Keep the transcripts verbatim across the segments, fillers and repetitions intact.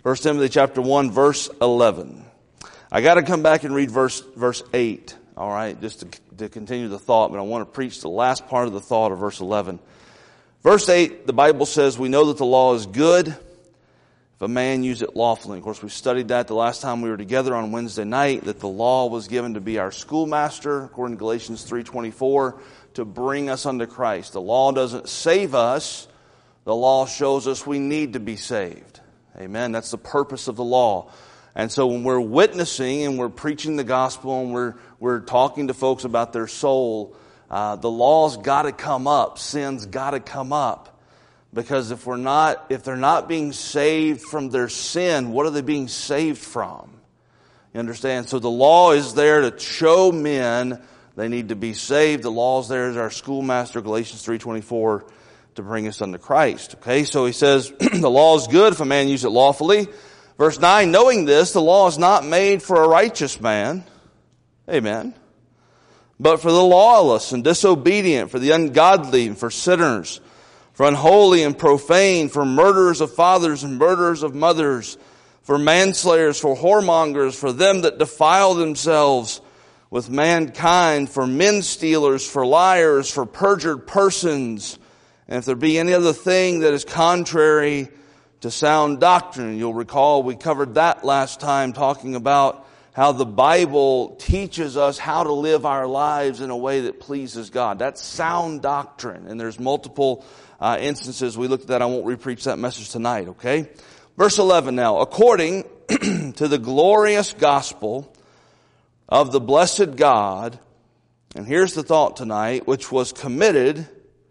First Timothy chapter one, verse eleven. I got to come back and read verse verse eight, all right, just to, to continue the thought, but I want to preach the last part of the thought of verse eleven. Verse eight, the Bible says, we know that the law is good if a man use it lawfully. Of course, we studied that the last time we were together on Wednesday night, that the law was given to be our schoolmaster, according to Galatians three twenty-four, to bring us unto Christ. The law doesn't save us. The law shows us we need to be saved. Amen. That's the purpose of the law. And so when we're witnessing and we're preaching the gospel and we're we're talking to folks about their soul, uh, the law's got to come up. Sin's got to come up. Because if we're not, if they're not being saved from their sin, what are they being saved from? You understand? So the law is there to show men they need to be saved. The law is there as our schoolmaster, Galatians three twenty-four, to bring us unto Christ. Okay, so he says, the law is good if a man use it lawfully. Verse nine, knowing this, the law is not made for a righteous man. Amen. But for the lawless and disobedient, for the ungodly, and for sinners, for unholy and profane, for murderers of fathers and murderers of mothers, for manslayers, for whoremongers, for them that defile themselves with mankind, for men stealers, for liars, for perjured persons, and if there be any other thing that is contrary to sound doctrine. You'll recall we covered that last time, talking about how the Bible teaches us how to live our lives in a way that pleases God. That's sound doctrine. And there's multiple uh, instances. We looked at that. I won't repreach that message tonight, okay? Verse eleven now. According to the glorious gospel of the blessed God, and here's the thought tonight, which was committed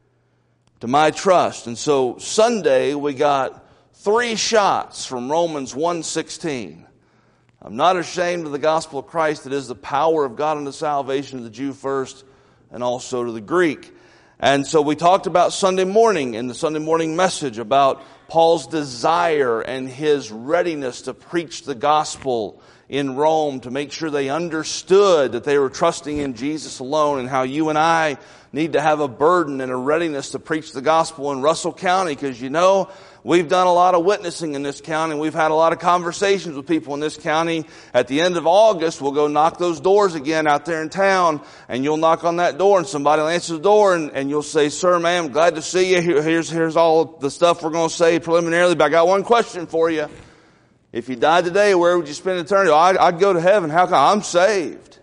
to my trust. And so Sunday we got three shots from Romans one sixteen. I'm not ashamed of the gospel of Christ. It is the power of God unto salvation to the Jew first and also to the Greek. And so we talked about Sunday morning in the Sunday morning message about Paul's desire and his readiness to preach the gospel in Rome, to make sure they understood that they were trusting in Jesus alone, and how you and I need to have a burden and a readiness to preach the gospel in Russell County, because you know, we've done a lot of witnessing in this county. We've had a lot of conversations with people in this county. At the end of August, we'll go knock those doors again out there in town, and you'll knock on that door and somebody will answer the door, and, and you'll say, sir, ma'am, glad to see you. Here, here's, here's all the stuff we're going to say preliminarily, but I got one question for you. If you died today, where would you spend eternity? Oh, I'd, I'd go to heaven. How come? I'm saved.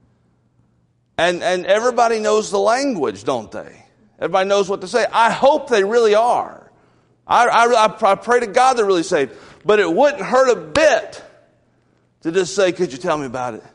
And, and everybody knows the language, don't they? Everybody knows what to say. I hope they really are. I, I, I pray to God they're really saved. But it wouldn't hurt a bit to just say, could you tell me about it?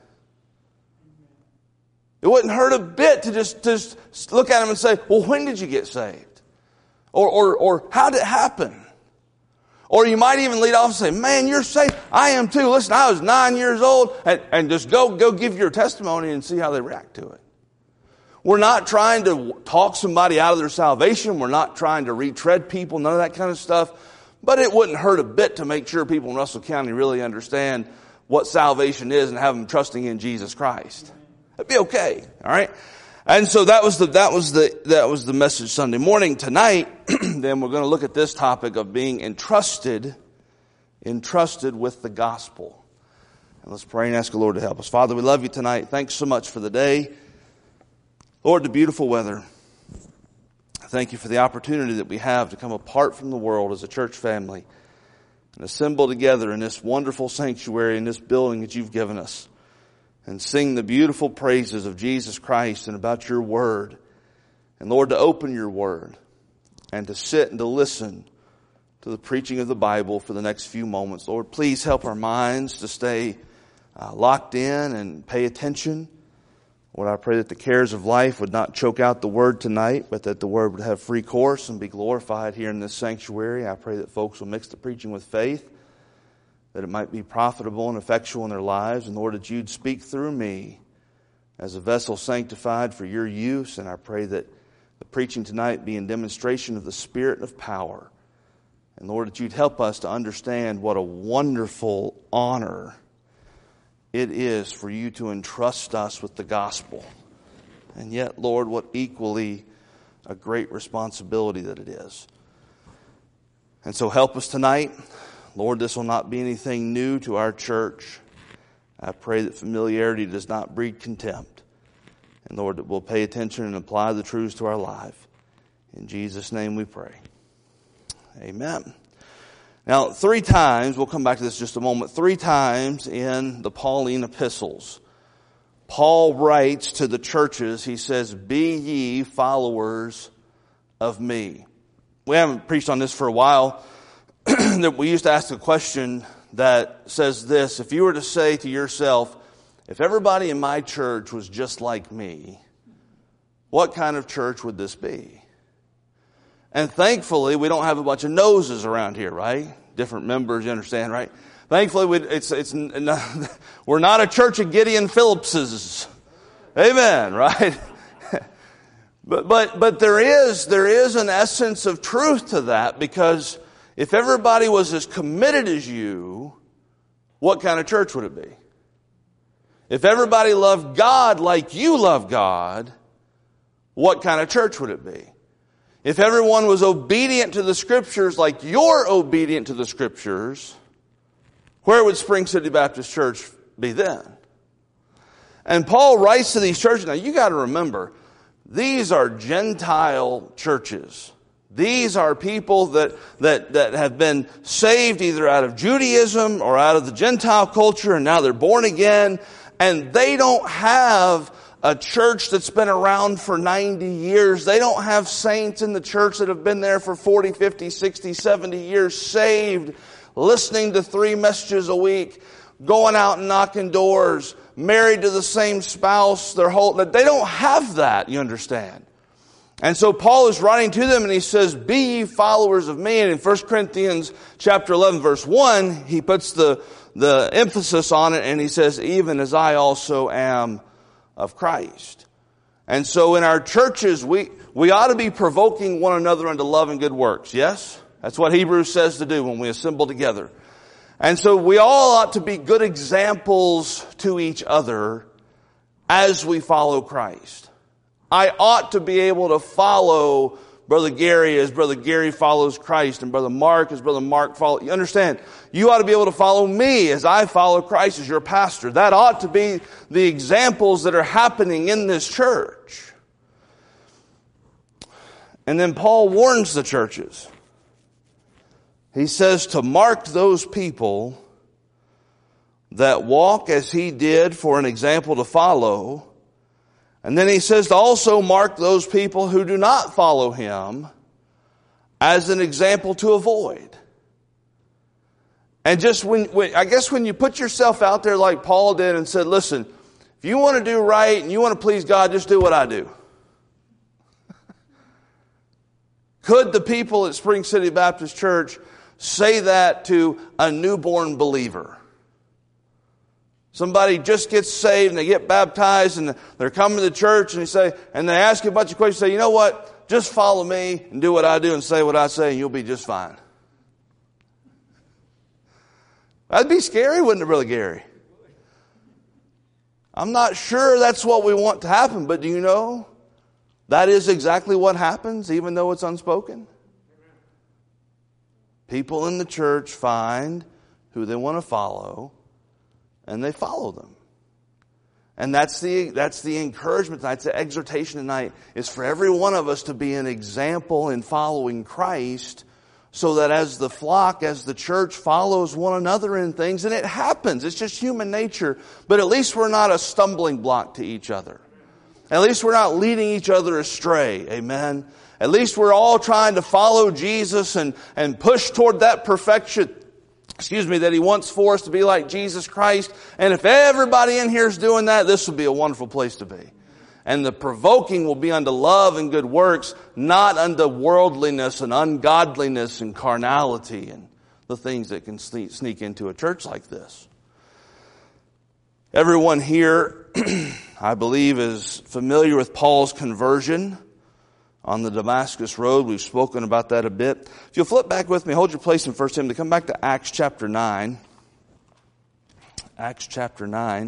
It wouldn't hurt a bit to just, just look at them and say, well, when did you get saved? Or, or, or how did it happen? Or you might even lead off and say, man, you're saved. I am too. Listen, I was nine years old. And, and just go, go give your testimony and see how they react to it. We're not trying to talk somebody out of their salvation. We're not trying to retread people, none of that kind of stuff. But it wouldn't hurt a bit to make sure people in Russell County really understand what salvation is and have them trusting in Jesus Christ. It'd be okay. All right. And so that was the, that was the, that was the message Sunday morning. Tonight, then we're going to look at this topic of being entrusted, entrusted with the gospel. And let's pray and ask the Lord to help us. Father, we love you tonight. Thanks so much for the day. Lord, the beautiful weather. Thank you for the opportunity that we have to come apart from the world as a church family and assemble together in this wonderful sanctuary, in this building that you've given us, and sing the beautiful praises of Jesus Christ and about your word. And Lord, to open your word and to sit and to listen to the preaching of the Bible for the next few moments. Lord, please help our minds to stay uh, locked in and pay attention. Lord, I pray that the cares of life would not choke out the word tonight, but that the word would have free course and be glorified here in this sanctuary. I pray that folks will mix the preaching with faith, that it might be profitable and effectual in their lives. And Lord, that you'd speak through me as a vessel sanctified for your use. And I pray that the preaching tonight be in demonstration of the Spirit of power. And Lord, that you'd help us to understand what a wonderful honor it is for you to entrust us with the gospel. And yet, Lord, what equally a great responsibility that it is. And so help us tonight. Lord, this will not be anything new to our church. I pray that familiarity does not breed contempt. And Lord, that we'll pay attention and apply the truths to our life. In Jesus' name we pray. Amen. Now, three times, we'll come back to this in just a moment, three times in the Pauline epistles, Paul writes to the churches, he says, be ye followers of me. We haven't preached on this for a while. That we used to ask a question that says this: if you were to say to yourself, if everybody in my church was just like me, what kind of church would this be? And thankfully, we don't have a bunch of noses around here, right? Different members, you understand, right? Thankfully, we, it's, it's, we're not a church of Gideon Phillipses. Amen, right? But, but, but there is, there is an essence of truth to that, because if everybody was as committed as you, what kind of church would it be? If everybody loved God like you love God, what kind of church would it be? If everyone was obedient to the Scriptures like you're obedient to the Scriptures, where would Spring City Baptist Church be then? And Paul writes to these churches. Now you got to remember, these are Gentile churches. These are people that, that, that have been saved either out of Judaism or out of the Gentile culture, and now they're born again, and they don't have a church that's been around for ninety years. They don't have saints in the church that have been there for forty, fifty, sixty, seventy years, saved, listening to three messages a week, going out and knocking doors, married to the same spouse their whole, they don't have that, you understand. And so Paul is writing to them and he says, be ye followers of me. And in First Corinthians chapter eleven verse one, he puts the, the emphasis on it and he says, even as I also am of Christ. And so in our churches, we, we ought to be provoking one another unto love and good works. Yes? That's what Hebrews says to do when we assemble together. And so we all ought to be good examples to each other as we follow Christ. I ought to be able to follow Brother Gary as Brother Gary follows Christ, and Brother Mark as Brother Mark follows. You understand? You ought to be able to follow me as I follow Christ as your pastor. That ought to be the examples that are happening in this church. And then Paul warns the churches. He says to mark those people that walk as he did for an example to follow. And then he says to also mark those people who do not follow him as an example to avoid. And just when, when, I guess when you put yourself out there like Paul did and said, listen, if you want to do right and you want to please God, just do what I do. Could the people at Spring City Baptist Church say that to a newborn believer? Somebody just gets saved and they get baptized and they're coming to the church and they say, and they ask you a bunch of questions, say, you know what? Just follow me and do what I do and say what I say and you'll be just fine. That'd be scary, wouldn't it, Brother Gary? I'm not sure that's what we want to happen, but do you know that is exactly what happens, even though it's unspoken? People in the church find who they want to follow, and they follow them. And that's the, that's the encouragement tonight, the exhortation tonight, is for every one of us to be an example in following Christ, so that as the flock, as the church follows one another in things, and it happens, it's just human nature, but at least we're not a stumbling block to each other. At least we're not leading each other astray. Amen. At least we're all trying to follow Jesus and, and push toward that perfection, excuse me, that he wants for us to be like Jesus Christ. And if everybody in here is doing that, this will be a wonderful place to be. And the provoking will be unto love and good works, not unto worldliness and ungodliness and carnality and the things that can sneak, sneak into a church like this. Everyone here, I believe, is familiar with Paul's conversion on the Damascus Road. We've spoken about that a bit. If you'll flip back with me, hold your place in First Timothy. Come back to Acts chapter nine. Acts chapter nine.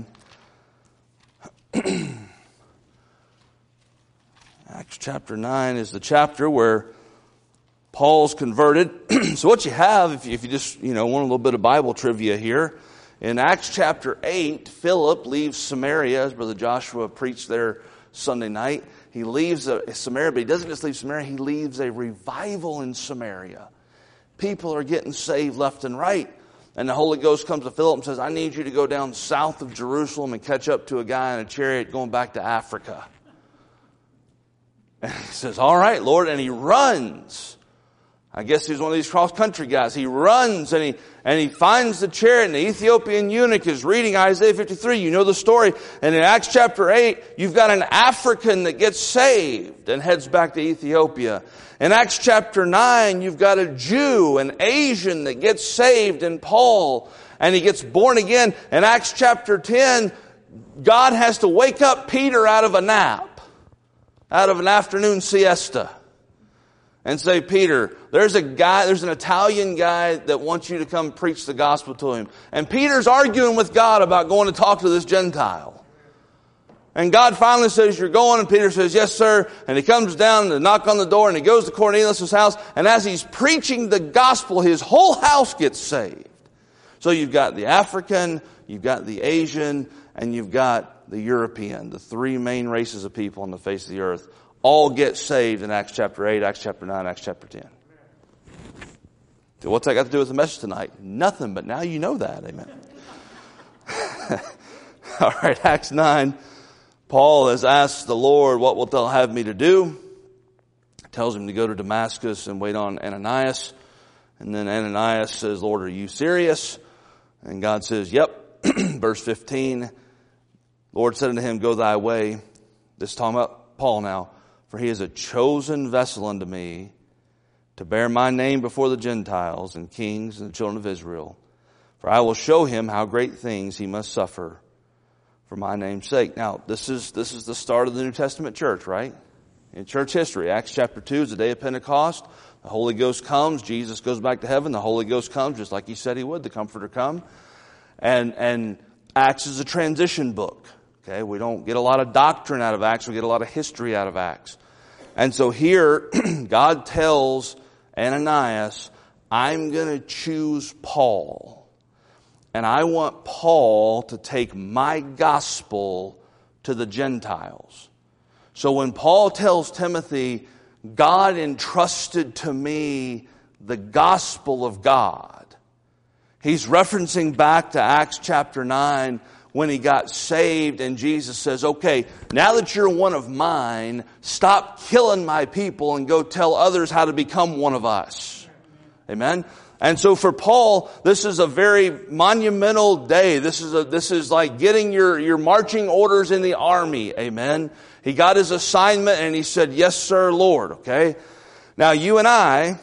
Acts chapter nine is the chapter where Paul's converted. So what you have, if you, if you just, you know, want a little bit of Bible trivia here, in Acts chapter eight, Philip leaves Samaria, as Brother Joshua preached there Sunday night. He leaves Samaria, but he doesn't just leave Samaria, he leaves a revival in Samaria. People are getting saved left and right. And the Holy Ghost comes to Philip and says, I need you to go down south of Jerusalem and catch up to a guy in a chariot going back to Africa. And he says, all right, Lord. And he runs. I guess he's one of these cross-country guys. He runs and he and he finds the chariot, and the Ethiopian eunuch is reading Isaiah fifty-three. You know the story. And in Acts chapter eight, you've got an African that gets saved and heads back to Ethiopia. In Acts chapter nine, you've got a Jew, an Asian, that gets saved in Paul, and he gets born again. In Acts chapter ten, God has to wake up Peter out of a nap, out of an afternoon siesta, and say, Peter, there's a guy, there's an Italian guy that wants you to come preach the gospel to him. And Peter's arguing with God about going to talk to this Gentile. And God finally says, you're going, and Peter says, yes, sir. And he comes down and knock on the door, and he goes to Cornelius' house, and as he's preaching the gospel, his whole house gets saved. So you've got the African, you've got the Asian, and you've got the European, the three main races of people on the face of the earth, all get saved in Acts chapter eight, Acts chapter nine, Acts chapter ten. So what's that got to do with the message tonight? Nothing, but now you know that. Amen. All right, Acts nine. Paul has asked the Lord, what wilt thou have me to do? He tells him to go to Damascus and wait on Ananias. And then Ananias says, Lord, are you serious? And God says, yep. Verse fifteen. Lord said unto him, go thy way. This is talking about Paul now. For he is a chosen vessel unto me to bear my name before the Gentiles and kings and the children of Israel. For I will show him how great things he must suffer for my name's sake. Now, this is this is the start of the New Testament church, right? In church history, Acts chapter two is the day of Pentecost. The Holy Ghost comes. Jesus goes back to heaven. The Holy Ghost comes just like he said he would. The Comforter come. And, and Acts is a transition book. Okay, we don't get a lot of doctrine out of Acts. We get a lot of history out of Acts. And so here, God tells Ananias, I'm going to choose Paul. And I want Paul to take my gospel to the Gentiles. So when Paul tells Timothy, God entrusted to me the gospel of God, he's referencing back to Acts chapter nine, when he got saved, and Jesus says, okay, now that you're one of mine, stop killing my people and go tell others how to become one of us. Amen? And so for Paul, this is a very monumental day. This is a, this is like getting your, your marching orders in the army. Amen? He got his assignment and he said, yes, sir, Lord. Okay? Now you and I,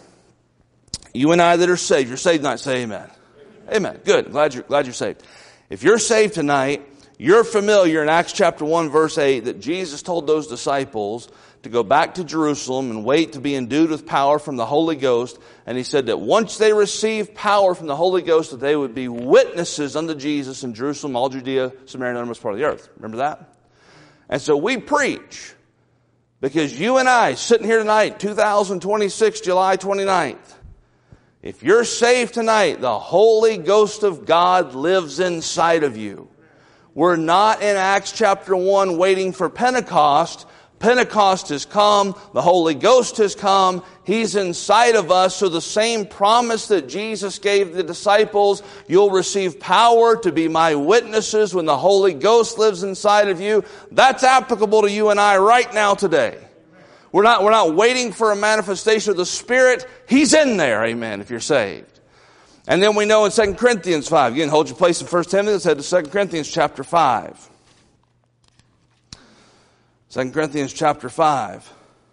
you and I that are saved, you're saved tonight, say amen. Amen. Good. Glad you're, glad you're saved. If you're saved tonight, you're familiar in Acts chapter one verse eight that Jesus told those disciples to go back to Jerusalem and wait to be endued with power from the Holy Ghost. And he said that once they received power from the Holy Ghost, that they would be witnesses unto Jesus in Jerusalem, all Judea, Samaria, and the uttermost part of the earth. Remember that? And so we preach because you and I, sitting here tonight, two thousand twenty-six, July twenty-ninth, if you're saved tonight, the Holy Ghost of God lives inside of you. We're not in Acts chapter one waiting for Pentecost. Pentecost has come. The Holy Ghost has come. He's inside of us. So the same promise that Jesus gave the disciples, you'll receive power to be my witnesses when the Holy Ghost lives inside of you. That's applicable to you and I right now today. We're not, we're not waiting for a manifestation of the Spirit. He's in there, amen, if you're saved. And then we know in Second Corinthians five. Again, hold your place in First Timothy. Let's head to Second Corinthians chapter five. Second Corinthians chapter five.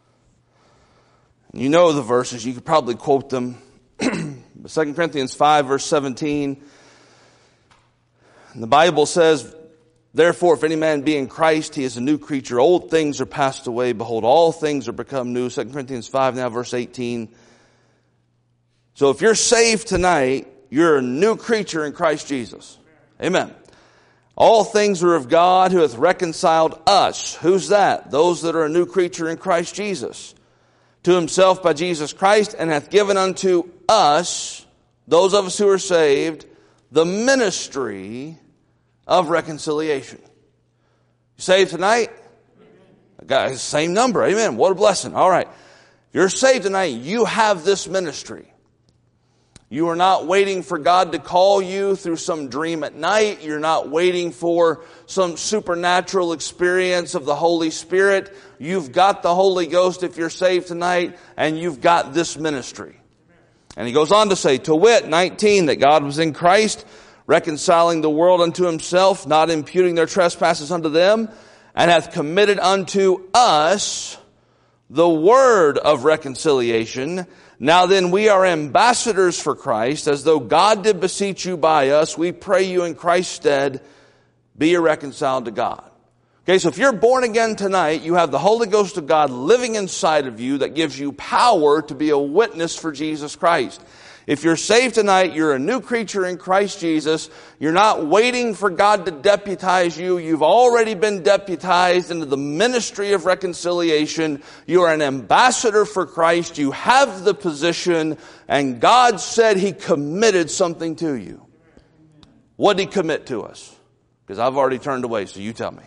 You know the verses. You could probably quote them. Second Corinthians five, verse seventeen. And the Bible says, therefore, if any man be in Christ, he is a new creature. Old things are passed away. Behold, all things are become new. Second Corinthians five, now verse eighteen. So if you're saved tonight, you're a new creature in Christ Jesus. Amen. All things are of God who hath reconciled us. Who's that? Those that are a new creature in Christ Jesus. to himself by Jesus Christ, and hath given unto us, those of us who are saved, the ministry of reconciliation. You saved tonight? Got the same number. Amen. What a blessing. All right. You're saved tonight. You have this ministry. You are not waiting for God to call you through some dream at night. You're not waiting for some supernatural experience of the Holy Spirit. You've got the Holy Ghost if you're saved tonight, and you've got this ministry. And he goes on to say, to wit, nineteen, that God was in Christ, reconciling the world unto himself, not imputing their trespasses unto them, and hath committed unto us the word of reconciliation. Now then, we are ambassadors for Christ, as though God did beseech you by us. We pray you in Christ's stead, be ye reconciled to God. Okay, so if you're born again tonight, you have the Holy Ghost of God living inside of you that gives you power to be a witness for Jesus Christ. If you're saved tonight, you're a new creature in Christ Jesus. You're not waiting for God to deputize you. You've already been deputized into the ministry of reconciliation. You are an ambassador for Christ. You have the position, and God said he committed something to you. What did he commit to us? Because I've already turned away, so you tell me.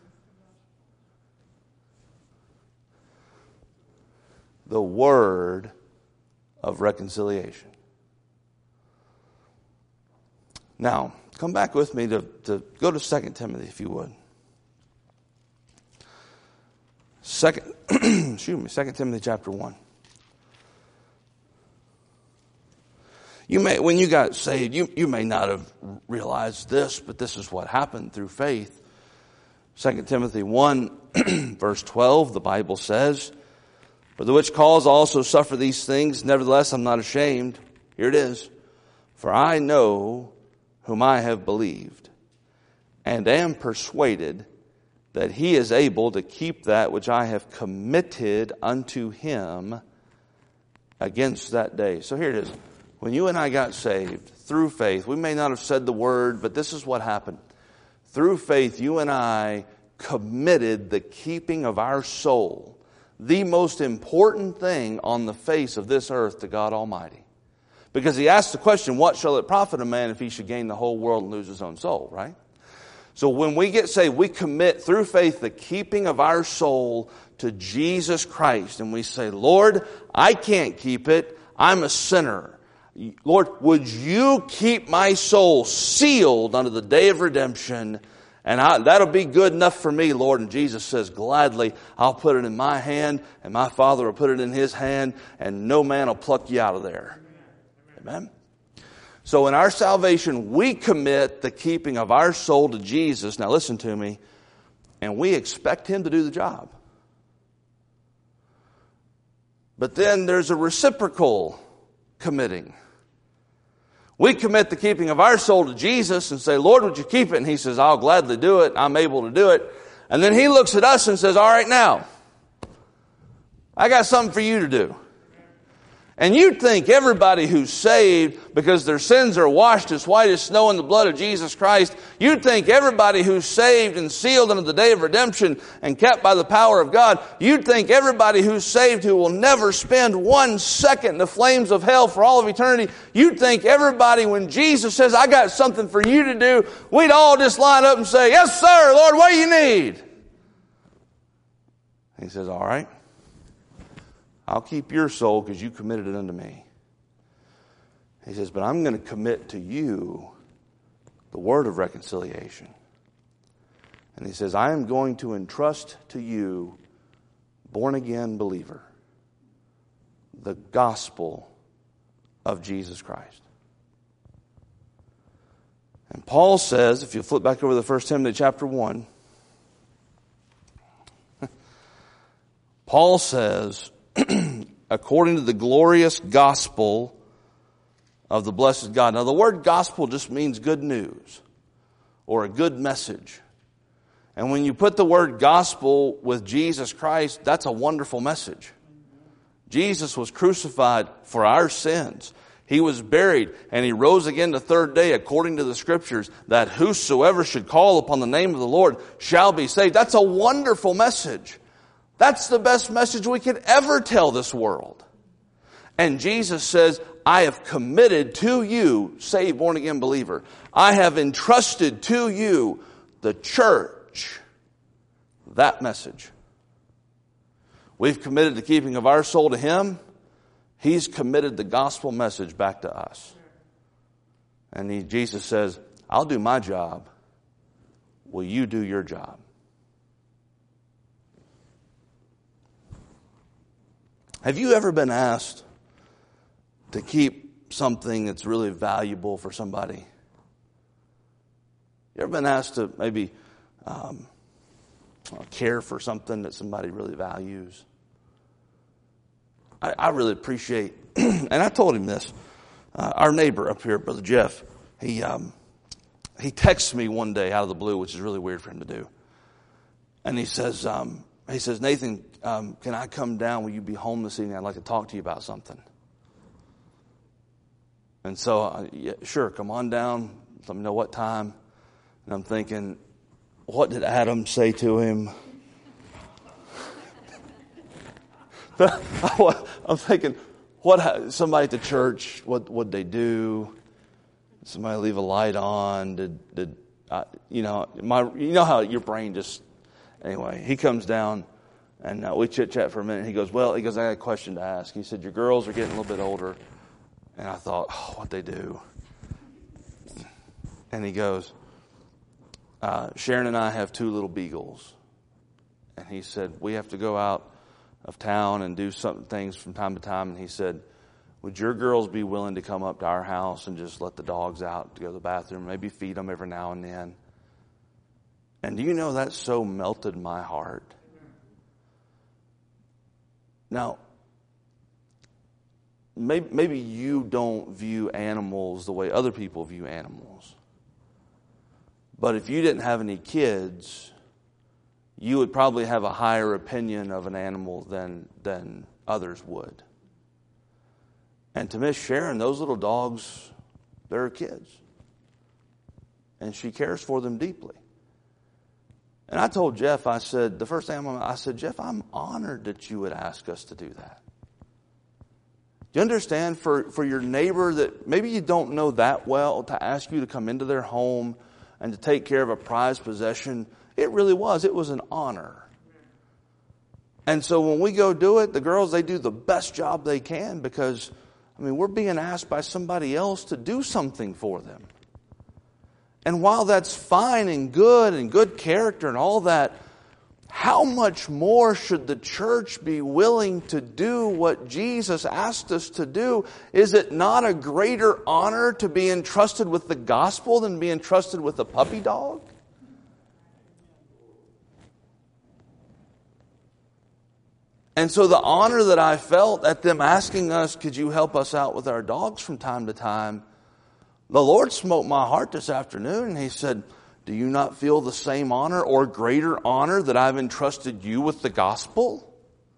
The word of reconciliation. Now, come back with me to, to go to Second Timothy, if you would. Second, excuse me, Second Timothy chapter one. You may, when you got saved, you, you may not have realized this, but this is what happened through faith. Second Timothy one, verse twelve, the Bible says, for the which cause I also suffer these things, nevertheless I'm not ashamed. Here it is. For I know whom I have believed, and am persuaded that he is able to keep that which I have committed unto him against that day. So here it is. When you and I got saved through faith, we may not have said the word, but this is what happened. Through faith, you and I committed the keeping of our soul, the most important thing on the face of this earth, to God Almighty. Because he asked the question, what shall it profit a man if he should gain the whole world and lose his own soul, right? So when we get saved, we commit through faith the keeping of our soul to Jesus Christ. And we say, Lord, I can't keep it. I'm a sinner. Lord, would you keep my soul sealed unto the day of redemption? And I, that'll be good enough for me, Lord. And Jesus says, gladly, I'll put it in my hand, and my Father will put it in his hand, and no man will pluck you out of there. Amen. So in our salvation, we commit the keeping of our soul to Jesus. Now listen to me. And we expect him to do the job. But then there's a reciprocal committing. We commit the keeping of our soul to Jesus and say, Lord, would you keep it? And he says, I'll gladly do it. I'm able to do it. And then he looks at us and says, all right, now, I got something for you to do. And you'd think everybody who's saved, because their sins are washed as white as snow in the blood of Jesus Christ, you'd think everybody who's saved and sealed unto the day of redemption and kept by the power of God, you'd think everybody who's saved who will never spend one second in the flames of hell for all of eternity, you'd think everybody, when Jesus says, I got something for you to do, we'd all just line up and say, yes, sir, Lord, what do you need? He says, all right. I'll keep your soul because you committed it unto me. He says, but I'm going to commit to you the word of reconciliation. And he says, I am going to entrust to you, born again believer, the gospel of Jesus Christ. And Paul says, if you flip back over to First Timothy chapter one, Paul says, according to the glorious gospel of the blessed God. Now the word gospel just means good news or a good message. And when you put the word gospel with Jesus Christ, that's a wonderful message. Jesus was crucified for our sins. He was buried and he rose again the third day according to the scriptures, that whosoever should call upon the name of the Lord shall be saved. That's a wonderful message. That's the best message we could ever tell this world. And Jesus says, I have committed to you, saved, born again believer, I have entrusted to you, the church, that message. We've committed the keeping of our soul to Him. He's committed the gospel message back to us. And he, Jesus says, I'll do my job. Will you do your job? Have you ever been asked to keep something that's really valuable for somebody? You ever been asked to maybe um, care for something that somebody really values? I, I really appreciate, and I told him this, uh, our neighbor up here, Brother Jeff, he um, he texts me one day out of the blue, which is really weird for him to do. And he says, um, he says, Nathan, um, can I come down? Will you be home this evening? I'd like to talk to you about something. And so, uh, yeah, sure, come on down. Let me know what time. And I'm thinking, what did Adam say to him? I'm thinking, what? Somebody at the church, what would they do? Somebody leave a light on? Did did uh, you know my? You know how your brain just. Anyway, he comes down, and uh, we chit chat for a minute. He goes, well, he goes, I got a question to ask. He said, your girls are getting a little bit older, and I thought, oh, what they do? And he goes, uh, Sharon and I have two little beagles, and he said we have to go out of town and do some things from time to time. And he said, would your girls be willing to come up to our house and just let the dogs out to go to the bathroom, maybe feed them every now and then? And do you know that so melted my heart? Now, maybe, maybe you don't view animals the way other people view animals. But if you didn't have any kids, you would probably have a higher opinion of an animal than than others would. And to Miss Sharon, those little dogs, they're her kids. And she cares for them deeply. And I told Jeff, I said, the first thing I said, Jeff, I'm honored that you would ask us to do that. Do you understand, for, for your neighbor that maybe you don't know that well, to ask you to come into their home and to take care of a prized possession, it really was. It was an honor. And so when we go do it, the girls, they do the best job they can because, I mean, we're being asked by somebody else to do something for them. And while that's fine and good and good character and all that, how much more should the church be willing to do what Jesus asked us to do? Is it not a greater honor to be entrusted with the gospel than be entrusted with a puppy dog? And so the honor that I felt at them asking us, could you help us out with our dogs from time to time? The Lord smote my heart this afternoon, and He said, do you not feel the same honor or greater honor that I've entrusted you with the gospel?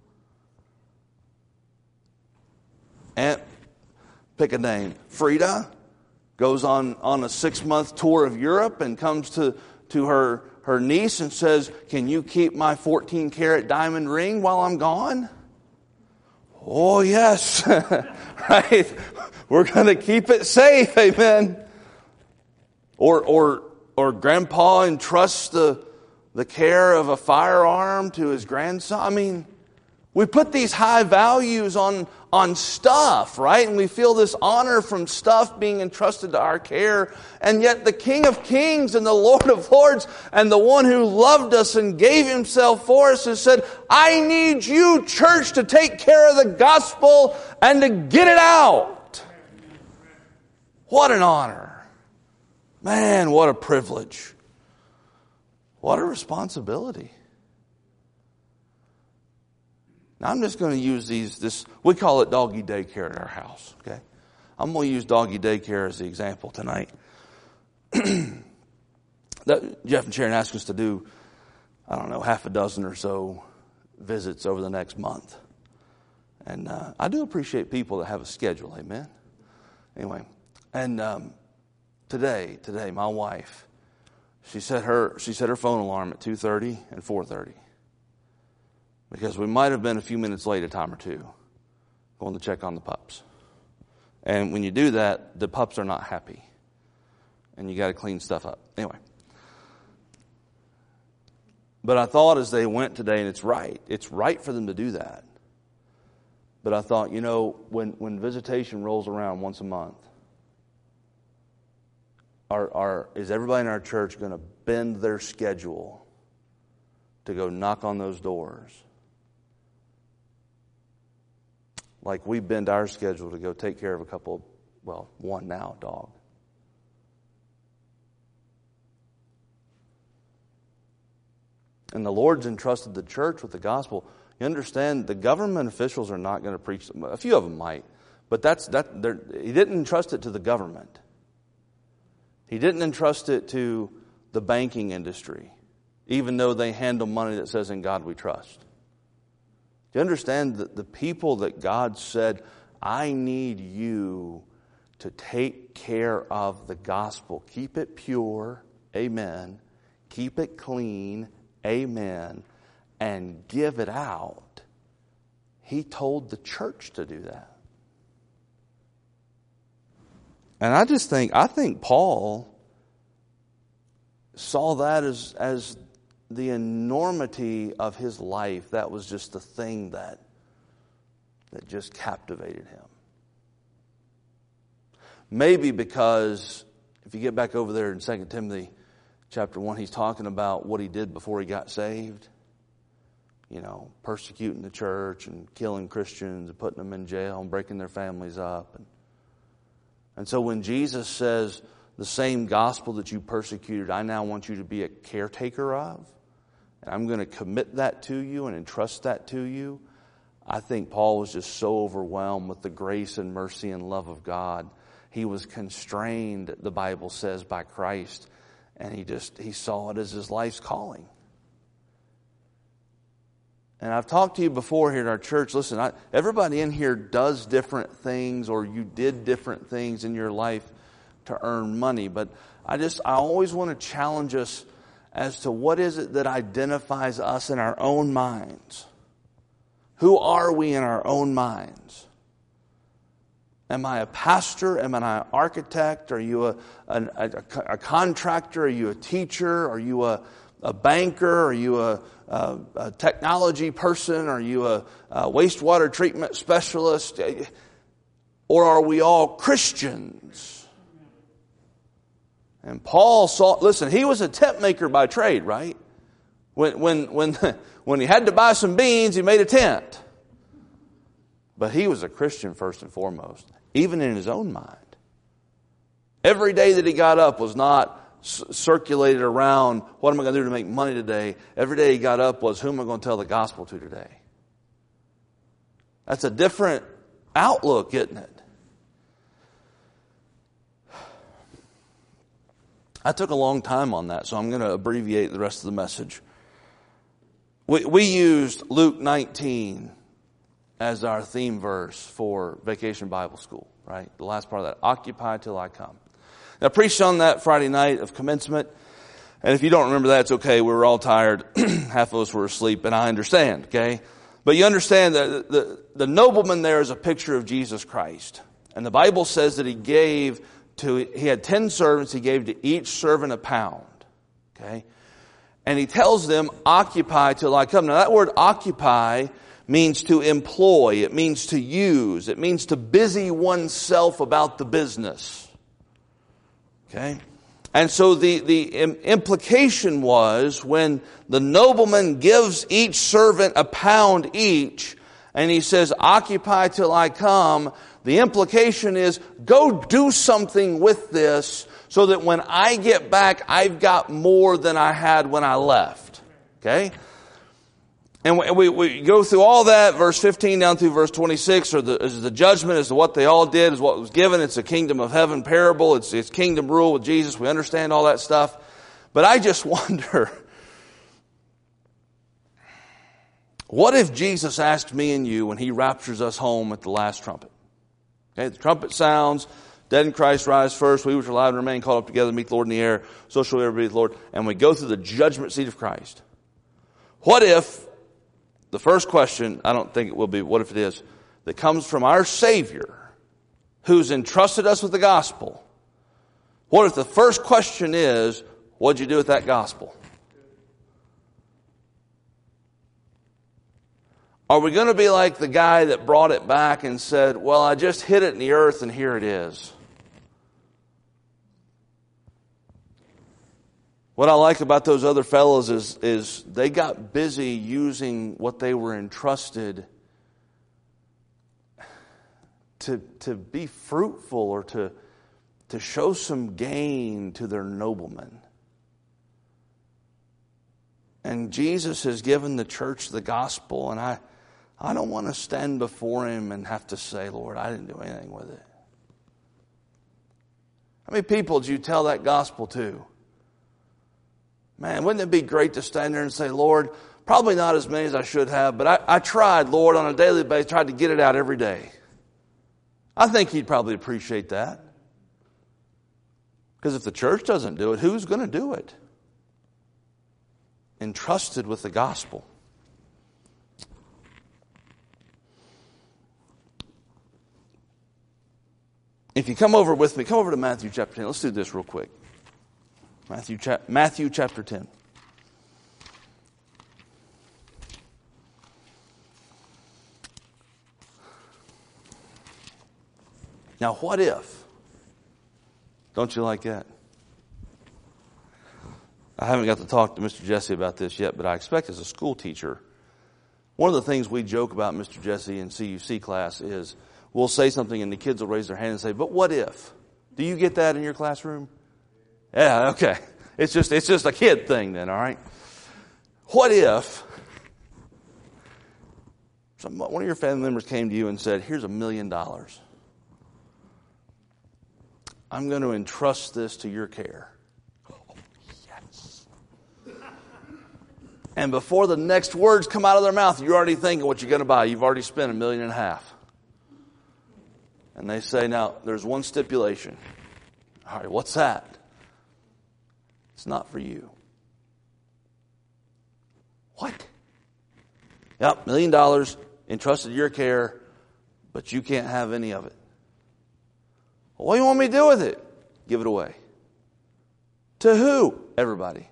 And pick a name. Frida goes on, on a six-month tour of Europe and comes to, to her, her niece and says, can you keep my fourteen karat diamond ring while I'm gone? Oh, yes. Right? We're going to keep it safe. Amen. Or, or, or grandpa entrusts the, the care of a firearm to his grandson. I mean, we put these high values on, on stuff, right? And we feel this honor from stuff being entrusted to our care. And yet the King of Kings and the Lord of Lords and the one who loved us and gave Himself for us has said, I need you, church, to take care of the gospel and to get it out. What an honor. Man, what a privilege. What a responsibility. Now, I'm just going to use these, this, we call it doggy daycare at our house, okay? I'm going to use doggy daycare as the example tonight. that Jeff and Sharon asked us to do, I don't know, half a dozen or so visits over the next month. And uh, I do appreciate people that have a schedule, amen? Anyway, and um, today, today, my wife, she set her, she set her phone alarm at two thirty and four thirty. Because we might have been a few minutes late a time or two going to check on the pups. And when you do that, the pups are not happy. And you got to clean stuff up. Anyway. But I thought as they went today, and it's right. It's right for them to do that. But I thought, you know, when, when visitation rolls around once a month, are, are, is everybody in our church going to bend their schedule to go knock on those doors? Like we bend our schedule to go take care of a couple of, well, one now, dog. And the Lord's entrusted the church with the gospel. You understand, the government officials are not going to preach. A few of them might, but that's that. He didn't entrust it to the government. He didn't entrust it to the banking industry, even though they handle money that says, "In God we trust." Do you understand that the people that God said, "I need you to take care of the gospel. Keep it pure, amen. Keep it clean, amen. And give it out." He told the church to do that. And I just think, I think Paul saw that as, as the enormity of his life. That was just the thing that, that just captivated him. Maybe because, if you get back over there in Second Timothy chapter one, he's talking about what he did before he got saved. You know, persecuting the church and killing Christians and putting them in jail and breaking their families up. And, and so when Jesus says, the same gospel that you persecuted, I now want you to be a caretaker of, and I'm going to commit that to you and entrust that to you, I think Paul was just so overwhelmed with the grace and mercy and love of God. He was constrained, the Bible says, by Christ, and he just, he saw it as his life's calling. And I've talked to you before here at our church. Listen, I, everybody in here does different things, or you did different things in your life to earn money. But I just, I always want to challenge us as to what is it that identifies us in our own minds. Who are we in our own minds? Am I a pastor? Am I an architect? Are you a, a, a, a contractor? Are you a teacher? Are you a, a banker? Are you a, a, a technology person? Are you a, a wastewater treatment specialist? Or are we all Christians? And Paul saw, listen, he was a tent maker by trade, right? When, when, when, when he had to buy some beans, he made a tent. But he was a Christian first and foremost, even in his own mind. Every day that he got up was not circulated around, what am I going to do to make money today? Every day he got up was, who am I going to tell the gospel to today? That's a different outlook, isn't it? I took a long time on that, so I'm going to abbreviate the rest of the message. We, we used Luke nineteen as our theme verse for Vacation Bible School, right? The last part of that, occupy till I come. I preached on that Friday night of commencement. And if you don't remember that, it's okay. We were all tired. Half of us were asleep, and I understand, okay? But you understand that the, the nobleman there is a picture of Jesus Christ. And the Bible says that he gave to, he had ten servants. He gave to each servant a pound, okay? And he tells them, occupy till I come. Now that word occupy means to employ. It means to use. It means to busy oneself about the business. Okay? And so the, the implication was when the nobleman gives each servant a pound each, and he says, occupy till I come, the implication is, go do something with this so that when I get back, I've got more than I had when I left. Okay? And we, we, we go through all that, verse fifteen down through verse twenty-six, or the, is the judgment as to what they all did, is what was given. It's a kingdom of heaven parable. It's, it's kingdom rule with Jesus. We understand all that stuff. But I just wonder, what if Jesus asked me and you when he raptures us home at the last trumpet? Okay, the trumpet sounds, dead in Christ rise first, we which are alive and remain called up together to meet the Lord in the air, so shall we ever be with the Lord. And we go through the judgment seat of Christ. What if the first question, I don't think it will be, what if it is, that comes from our Savior who's entrusted us with the gospel. What if the first question is, what'd you do with that gospel? Are we going to be like the guy that brought it back and said, well, I just hid it in the earth and here it is? What I like about those other fellows is, is they got busy using what they were entrusted to, to be fruitful or to, to show some gain to their noblemen. And Jesus has given the church the gospel, and I, I don't want to stand before Him and have to say, Lord, I didn't do anything with it. How many people did you tell that gospel to? Man, wouldn't it be great to stand there and say, Lord, probably not as many as I should have, but I, I tried, Lord, on a daily basis, tried to get it out every day. I think He'd probably appreciate that. Because if the church doesn't do it, who's going to do it? Entrusted with the gospel. If you come over with me, come over to Matthew chapter ten. Let's do this real quick. Matthew, cha- Matthew chapter ten. Now, what if? Don't you like that? I haven't got to talk to Mister Jesse about this yet, but I expect as a school teacher, one of the things we joke about Mister Jesse in C U C class is we'll say something and the kids will raise their hand and say, but what if? Do you get that in your classroom? Yeah, okay. It's just, it's just a kid thing then, all right? What if some, one of your family members came to you and said, here's a million dollars. I'm going to entrust this to your care. Oh, yes. And before the next words come out of their mouth, you're already thinking what you're going to buy. You've already spent a million and a half. And they say, now, there's one stipulation. All right, what's that? It's not for you. What? Yep, million dollars entrusted to your care, but you can't have any of it. Well, what do you want me to do with it? Give it away. To who? Everybody.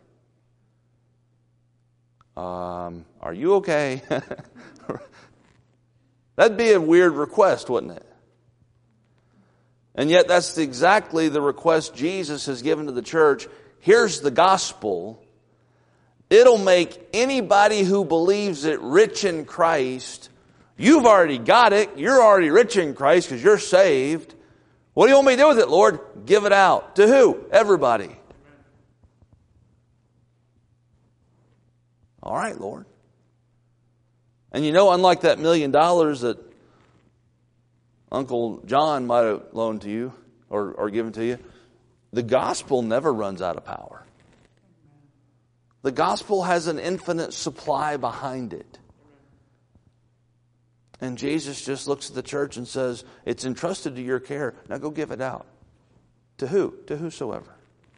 Um, are you okay? That'd be a weird request, wouldn't it? And yet that's exactly the request Jesus has given to the church. Here's the gospel. It'll make anybody who believes it rich in Christ. You've already got it. You're already rich in Christ because you're saved. What do you want me to do with it, Lord? Give it out. To who? Everybody. All right, Lord. And you know, unlike that million dollars that Uncle John might have loaned to you or, or given to you, the gospel never runs out of power. The gospel has an infinite supply behind it. And Jesus just looks at the church and says, it's entrusted to your care. Now go give it out. To who? To whosoever.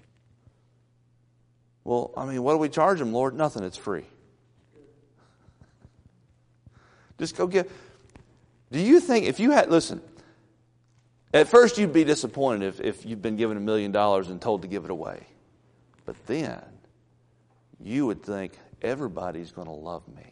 Well, I mean, what do we charge them, Lord? Nothing. It's free. Just go give. Do you think if you had, listen, at first you'd be disappointed if, if you've been given a million dollars and told to give it away. But then you would think everybody's going to love me.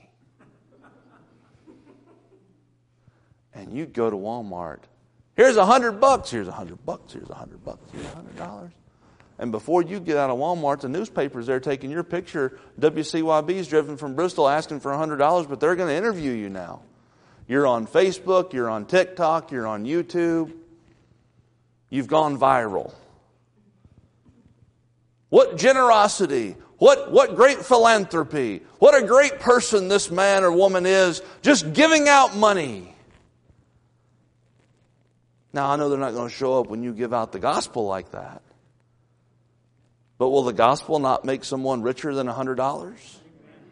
And you'd go to Walmart. Here's a hundred bucks. Here's a hundred bucks. Here's a hundred bucks. Here's a hundred dollars. And before you get out of Walmart, the newspaper's there taking your picture. W C Y B's driven from Bristol asking for a hundred dollars, but they're going to interview you now. You're on Facebook. You're on TikTok. You're on YouTube. You've gone viral. What generosity. What, what great philanthropy. What a great person this man or woman is, just giving out money. Now, I know they're not going to show up when you give out the gospel like that. But will the gospel not make someone richer than a hundred dollars?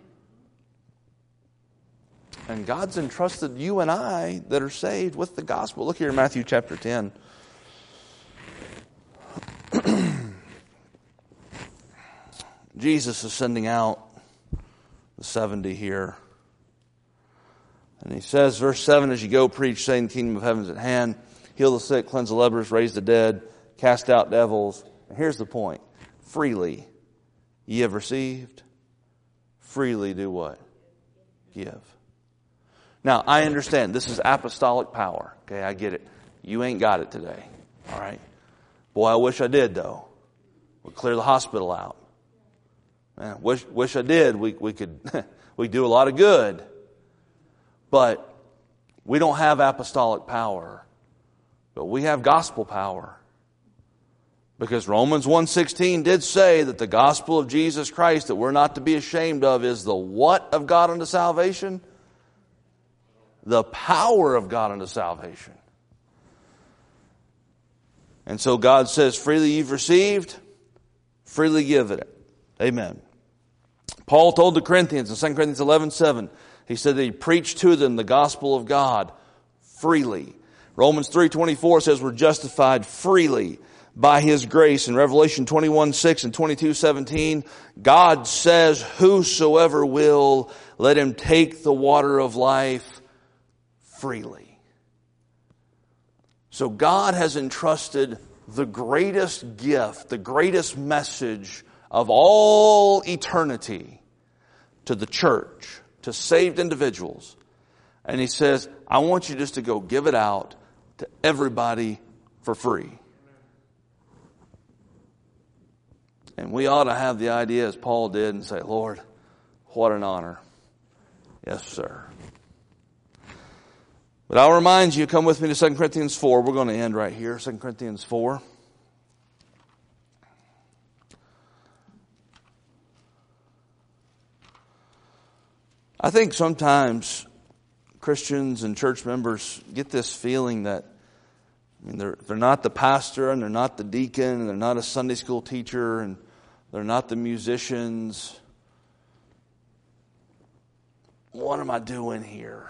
And God's entrusted you and I that are saved with the gospel. Look here in Matthew chapter ten. Jesus is sending out the seventy here. And he says, verse seven, as you go preach, saying the kingdom of heaven is at hand, heal the sick, cleanse the lepers, raise the dead, cast out devils. And here's the point. Freely ye have received, freely do what? Give. Now, I understand this is apostolic power. Okay, I get it. You ain't got it today. All right? Boy, I wish I did, though. We'd clear the hospital out. Man, wish, wish I did. We, we could we do a lot of good. But we don't have apostolic power. But we have gospel power. Because Romans one sixteen did say that the gospel of Jesus Christ that we're not to be ashamed of is the what of God unto salvation? The power of God unto salvation. And so God says, freely you've received, freely give it. Amen. Paul told the Corinthians in Second Corinthians eleven seven, he said that he preached to them the gospel of God freely. Romans three twenty-four says we're justified freely by His grace. In Revelation twenty-one six and twenty-two seventeen, God says, whosoever will, let him take the water of life freely. So God has entrusted the greatest gift, the greatest message of all eternity to the church, to saved individuals. And He says, I want you just to go give it out to everybody for free. And we ought to have the idea as Paul did and say, Lord, what an honor. Yes, sir. But I'll remind you, come with me to Second Corinthians four. We're going to end right here, Second Corinthians four. I think sometimes Christians and church members get this feeling that I mean, they're, they're not the pastor and they're not the deacon and they're not a Sunday school teacher and they're not the musicians. What am I doing here?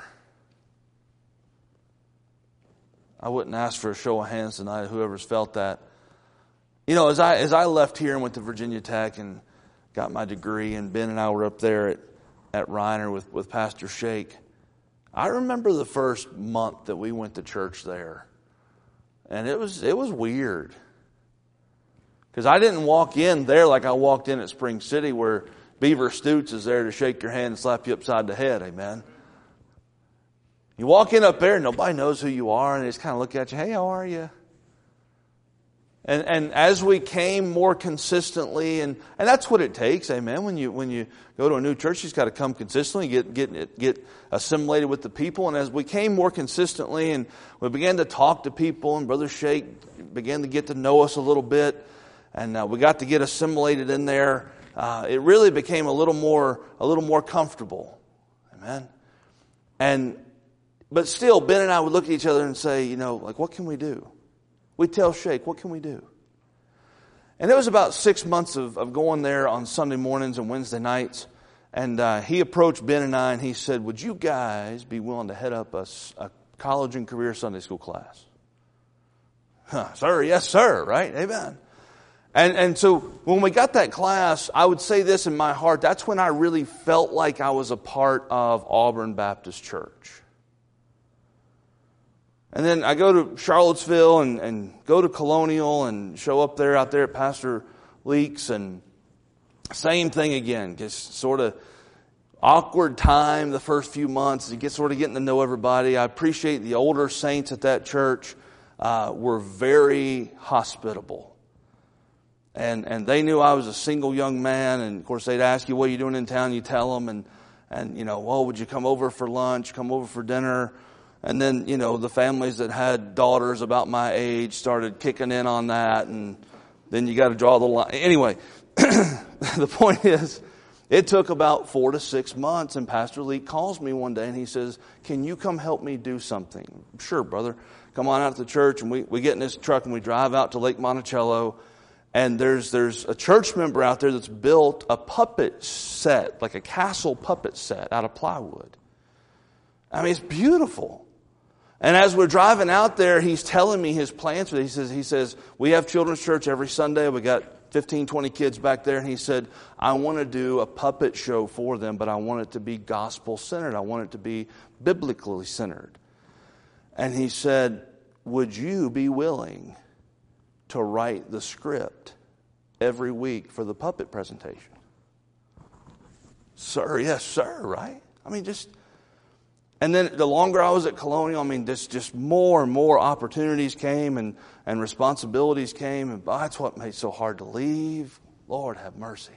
I wouldn't ask for a show of hands tonight, whoever's felt that. You know, as I as I left here and went to Virginia Tech and got my degree, and Ben and I were up there at, at Reiner with, with Pastor Shake, I remember the first month that we went to church there. And it was it was weird. Because I didn't walk in there like I walked in at Spring City where Beaver Stutes is there to shake your hand and slap you upside the head. Amen. You walk in up there and nobody knows who you are and they just kind of look at you. Hey, how are you? And and as we came more consistently, and, and that's what it takes, amen. When you when you go to a new church, you've got to come consistently, get get get assimilated with the people. And as we came more consistently, and we began to talk to people, and Brother Shake began to get to know us a little bit, and uh, we got to get assimilated in there. Uh, it really became a little more a little more comfortable, amen. And but still, Ben and I would look at each other and say, you know, like, what can we do? We'd tell Shake, what can we do? And it was about six months of, of going there on Sunday mornings and Wednesday nights. And uh, he approached Ben and I and he said, would you guys be willing to head up a, a college and career Sunday school class? Huh, sir, yes, sir, right? Amen. And, and so when we got that class, I would say this in my heart, that's when I really felt like I was a part of Auburn Baptist Church. And then I go to Charlottesville and, and go to Colonial and show up there out there at Pastor Leaks, and same thing again. Just sort of awkward time the first few months. You get sort of getting to know everybody. I appreciate the older saints at that church uh, were very hospitable. And and they knew I was a single young man, and of course they'd ask you, what are you doing in town? You tell them, and, and you know, well, would you come over for lunch, come over for dinner? And then, you know, the families that had daughters about my age started kicking in on that. And then you got to draw the line. Anyway, the point is, it took about four to six months. And Pastor Lee calls me one day and he says, can you come help me do something? Sure, brother. Come on out to the church. And we, we get in this truck and we drive out to Lake Monticello. And there's, there's a church member out there that's built a puppet set, like a castle puppet set out of plywood. I mean, it's beautiful. And as we're driving out there, he's telling me his plans. He says, he says, we have children's church every Sunday. We got fifteen, twenty kids back there, and he said, I want to do a puppet show for them, but I want it to be gospel-centered. I want it to be biblically centered. And he said, would you be willing to write the script every week for the puppet presentation? Sir, yes, sir, right? I mean, just... And then the longer I was at Colonial, I mean, just, just more and more opportunities came and, and responsibilities came. And that's what made it so hard to leave. Lord, have mercy.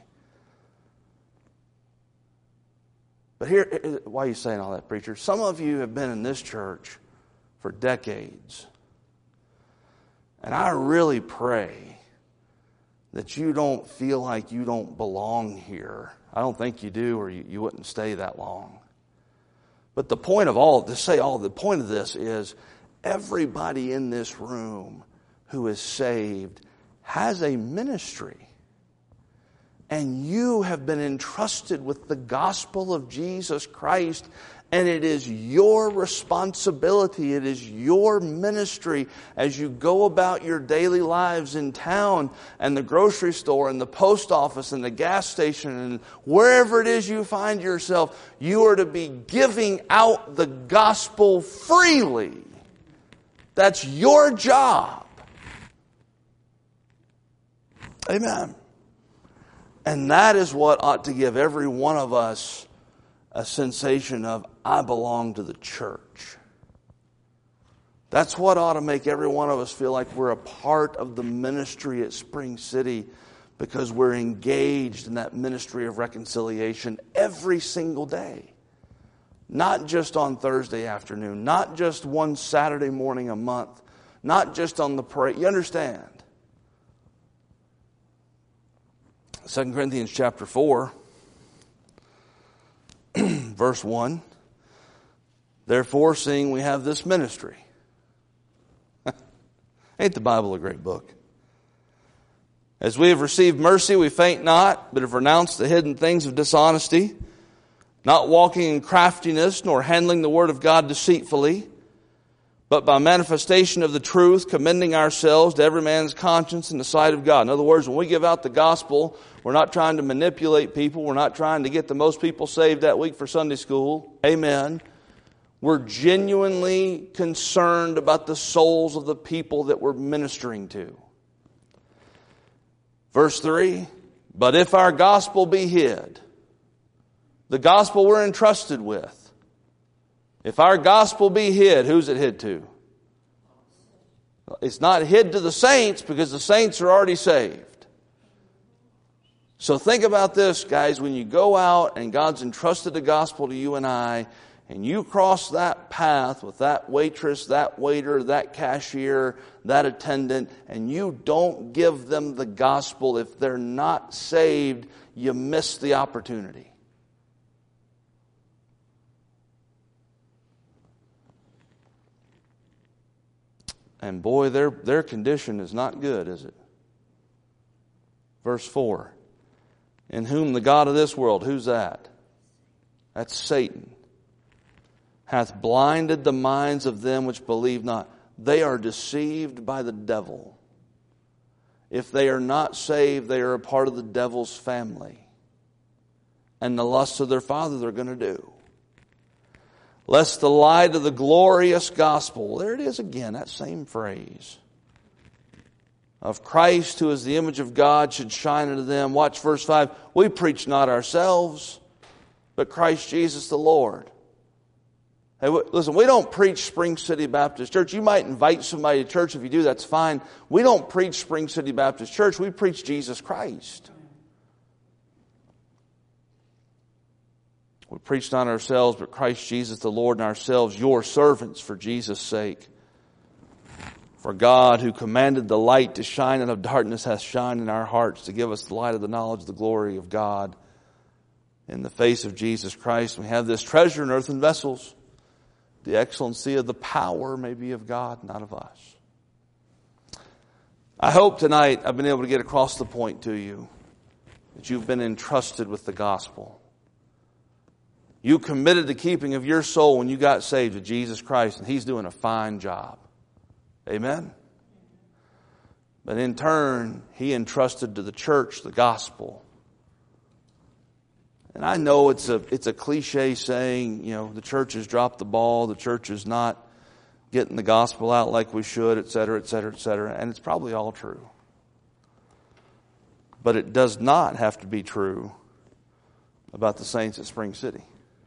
But here, why are you saying all that, preacher? Some of you have been in this church for decades. And I really pray that you don't feel like you don't belong here. I don't think you do, or you, you wouldn't stay that long. But the point of all, to say all, the point of this is everybody in this room who is saved has a ministry. And you have been entrusted with the gospel of Jesus Christ, and it is your responsibility, it is your ministry as you go about your daily lives in town and the grocery store and the post office and the gas station and wherever it is you find yourself. You are to be giving out the gospel freely. That's your job. Amen. And that is what ought to give every one of us a sensation of, I belong to the church. That's what ought to make every one of us feel like we're a part of the ministry at Spring City, because we're engaged in that ministry of reconciliation every single day. Not just on Thursday afternoon, not just one Saturday morning a month, not just on the parade. You understand? Second Corinthians chapter four, verse one. Therefore, seeing we have this ministry. Ain't the Bible a great book? As we have received mercy, we faint not, but have renounced the hidden things of dishonesty, not walking in craftiness, nor handling the word of God deceitfully, but by manifestation of the truth, commending ourselves to every man's conscience in the sight of God. In other words, when we give out the gospel, we're not trying to manipulate people. We're not trying to get the most people saved that week for Sunday school. Amen. We're genuinely concerned about the souls of the people that we're ministering to. Verse three, but if our gospel be hid, the gospel we're entrusted with, if our gospel be hid, who's it hid to? It's not hid to the saints, because the saints are already saved. So think about this, guys. When you go out and God's entrusted the gospel to you and I, and you cross that path with that waitress, that waiter, that cashier, that attendant, and you don't give them the gospel, if they're not saved, you miss the opportunity. And boy, their, their condition is not good, is it? Verse four. In whom the God of this world, who's that? That's Satan. Hath blinded the minds of them which believe not. They are deceived by the devil. If they are not saved, they are a part of the devil's family. And the lusts of their father they're going to do. Lest the light of the glorious gospel, there it is again, that same phrase, of Christ, who is the image of God, should shine unto them. Watch verse five. We preach not ourselves, but Christ Jesus the Lord. Hey, listen, we don't preach Spring City Baptist Church. You might invite somebody to church. If you do, that's fine. We don't preach Spring City Baptist Church. We preach Jesus Christ. We preach not ourselves, but Christ Jesus the Lord, and ourselves your servants for Jesus' sake. For God, who commanded the light to shine out of darkness, hath shined in our hearts to give us the light of the knowledge of the glory of God in the face of Jesus Christ. We have this treasure in earthen vessels. The excellency of the power may be of God, not of us. I hope tonight I've been able to get across the point to you that you've been entrusted with the gospel. You committed the keeping of your soul when you got saved to Jesus Christ, and He's doing a fine job. Amen? But in turn, he entrusted to the church the gospel. And I know it's a it's a cliche saying, you know, the church has dropped the ball, the church is not getting the gospel out like we should, et cetera, et cetera, et cetera. And it's probably all true. But it does not have to be true about the saints at Spring City.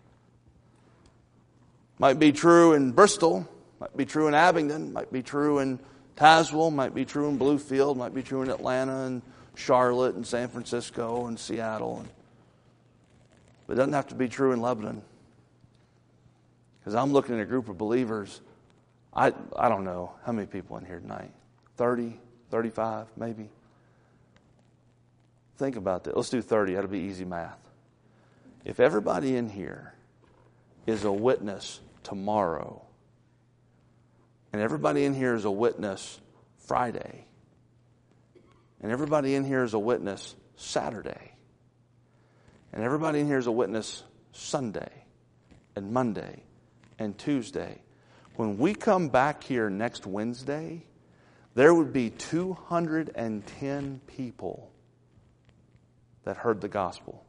Might be true in Bristol, might be true in Abingdon, might be true in Tazewell, might be true in Bluefield, might be true in Atlanta and Charlotte and San Francisco and Seattle. But it doesn't have to be true in Lebanon. Because I'm looking at a group of believers. I I don't know how many people in here tonight. thirty, thirty-five, maybe. Think about that. Let's do thirty. That'll be easy math. If everybody in here is a witness tomorrow, and everybody in here is a witness Friday, and everybody in here is a witness Saturday, and everybody in here is a witness Sunday and Monday and Tuesday, when we come back here next Wednesday, there would be two hundred ten people that heard the gospel.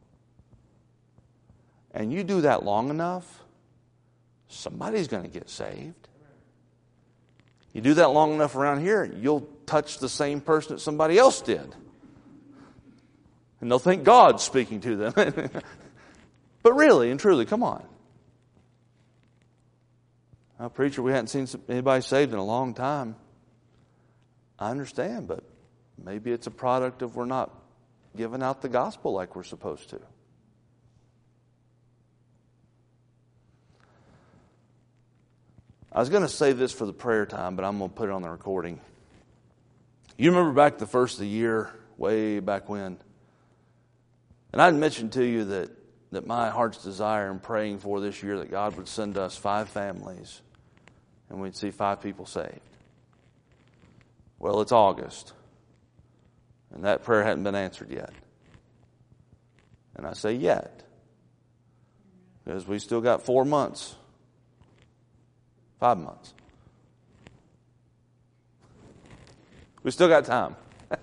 And you do that long enough, somebody's going to get saved. You do that long enough around here, you'll touch the same person that somebody else did. And they'll think God's speaking to them. But really and truly, come on. Now, preacher, we hadn't seen anybody saved in a long time. I understand, but maybe it's a product of we're not giving out the gospel like we're supposed to. I was going to save this for the prayer time, but I'm going to put it on the recording. You remember back the first of the year, way back when, and I'd mentioned to you that, that my heart's desire in praying for this year that God would send us five families and we'd see five people saved. Well, it's August, and that prayer hadn't been answered yet. And I say yet, because we still got four months. Five months. We still got time.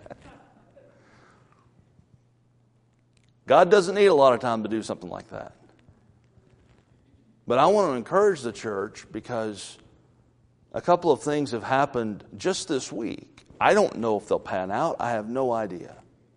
God doesn't need a lot of time to do something like that. But I want to encourage the church because a couple of things have happened just this week. I don't know if they'll pan out. I have no idea.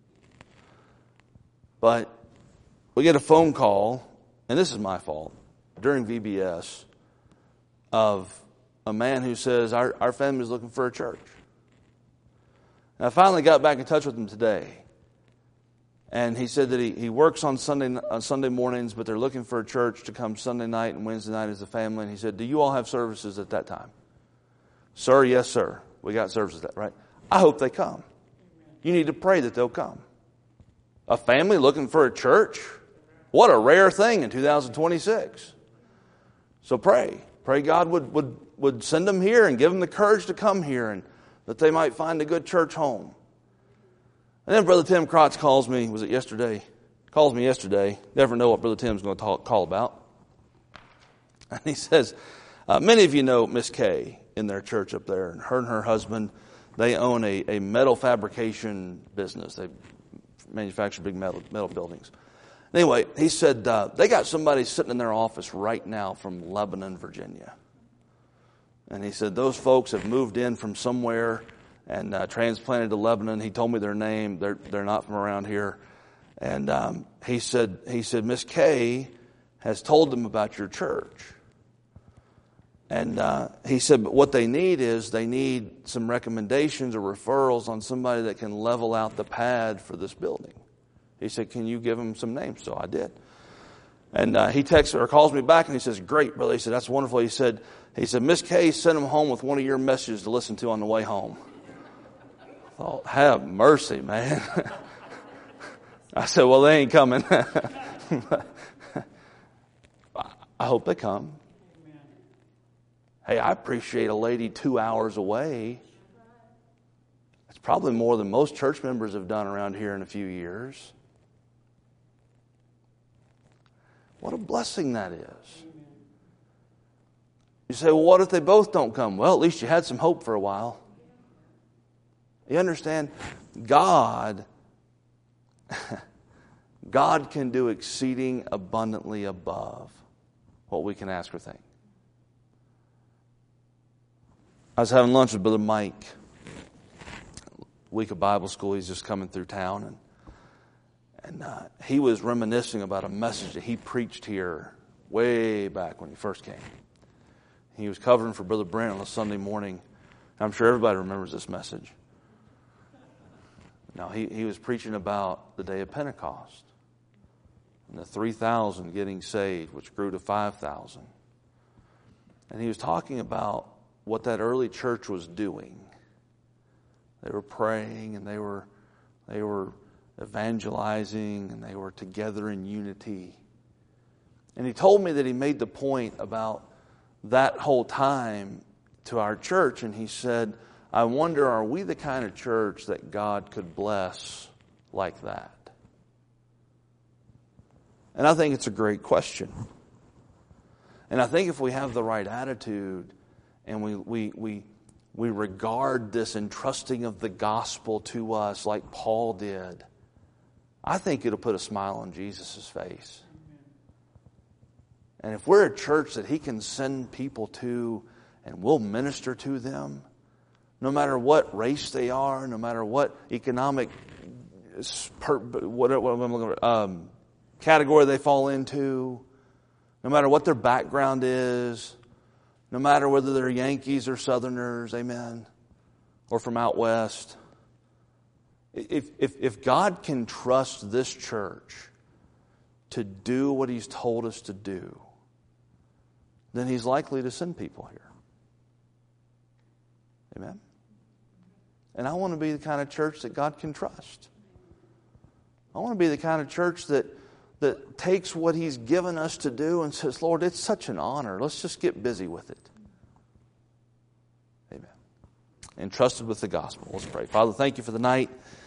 But we get a phone call, and this is my fault, during V B S, of a man who says, our, our family is looking for a church. And I finally got back in touch with him today. And he said that he, he works on Sunday on Sunday mornings, but they're looking for a church to come Sunday night and Wednesday night as a family. And he said, do you all have services at that time? Sir, yes, sir. We got services, that right? I hope they come. You need to pray that they'll come. A family looking for a church? What a rare thing in two thousand twenty-six. So pray. Pray God would, would, would send them here and give them the courage to come here and that they might find a good church home. And then Brother Tim Krotz calls me, was it yesterday? Calls me yesterday. Never know what Brother Tim's going to talk, call about. And he says, uh, many of you know Miss Kay in their church up there. And her and her husband, they own a, a metal fabrication business. They manufacture big metal, metal buildings. Anyway, he said, uh, they got somebody sitting in their office right now from Lebanon, Virginia. And he said, those folks have moved in from somewhere and uh, transplanted to Lebanon. He told me their name. They're, they're not from around here. And um, he said, he said, Miss Kay has told them about your church. And uh, he said, but what they need is they need some recommendations or referrals on somebody that can level out the pad for this building. He said, can you give him some names? So I did. And uh, he texts or calls me back and he says, great, brother. He said, that's wonderful. He said, he said, Miss Kay sent him home with one of your messages to listen to on the way home. I thought, have mercy, man. I said, well, they ain't coming. I hope they come. Hey, I appreciate a lady two hours away. It's probably more than most church members have done around here in a few years. What a blessing that is. You say, well, what if they both don't come? Well, at least you had some hope for a while. You understand? God, God can do exceeding abundantly above what we can ask or think. I was having lunch with Brother Mike. Week of Bible school, he's just coming through town, and and uh, he was reminiscing about a message that he preached here way back when he first came. He was covering for Brother Brent on a Sunday morning. I'm sure everybody remembers this message. Now, he, he was preaching about the day of Pentecost and the three thousand getting saved, which grew to five thousand. And he was talking about what that early church was doing. They were praying, and they were they were evangelizing, and they were together in unity. And he told me that he made the point about that whole time to our church, and he said, I wonder, are we the kind of church that God could bless like that? And I think it's a great question. And I think if we have the right attitude and we we we we regard this entrusting of the gospel to us like Paul did, I think it'll put a smile on Jesus' face. And if we're a church that he can send people to and we'll minister to them, no matter what race they are, no matter what economic what, um, category they fall into, no matter what their background is, no matter whether they're Yankees or Southerners, amen, or from out west. If, if, if God can trust this church to do what he's told us to do, then he's likely to send people here. Amen? And I want to be the kind of church that God can trust. I want to be the kind of church that, that takes what he's given us to do and says, Lord, it's such an honor. Let's just get busy with it. Amen. Entrusted with the gospel. Let's pray. Father, thank you for the night.